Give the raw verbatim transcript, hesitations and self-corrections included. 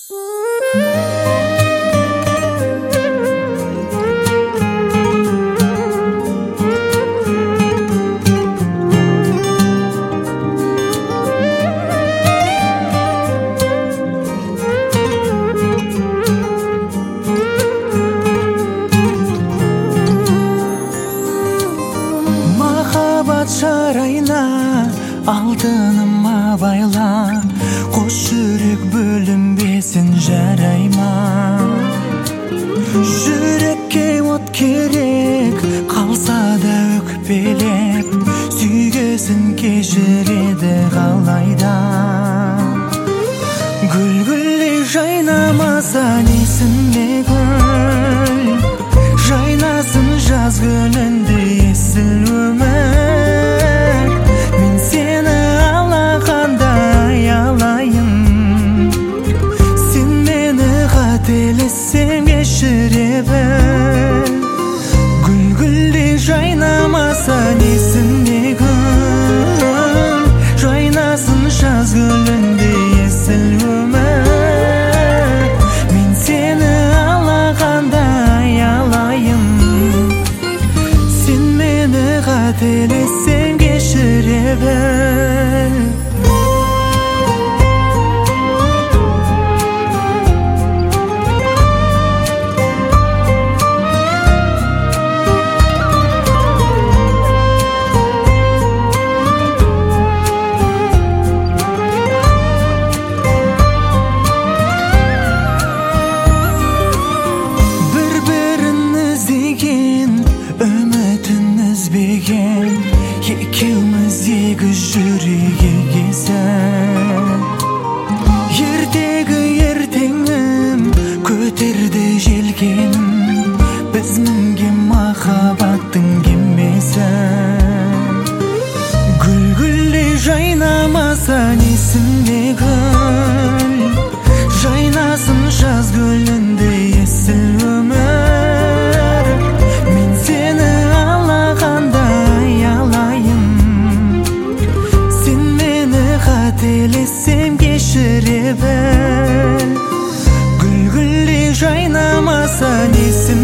Жарайна алтыныма байла, қос жүрек бөлінбесін жарайма. Жүрекке от керек, қалса да өкпелеп, сүйгесін кешіреді қалайда. Гүл-гүлдей жайнамаса несіне гүл, жайнасын жаз гүлінде есіл өмір. Қателессем кешіре біл, гүл-гүлдей жайнамаса несіне гүл, жайнасын жаз гүліндей есіл өмір. Мен сені алақандай алайын, сен мені қателессем кешіре біл. Екеуміз екі жүрек егесін, ертегі ертеңім көтерді желкенім, біз мінген махаббаттың кемесін. Гүл-гүлдей жайнамаса несіне гүл, жайнасын жаз гүліндей есіл өмір. Мен сені алақандай алайын, сен мені қателессем кешіре біл. Гүл-гүлдей жайнамаса несіне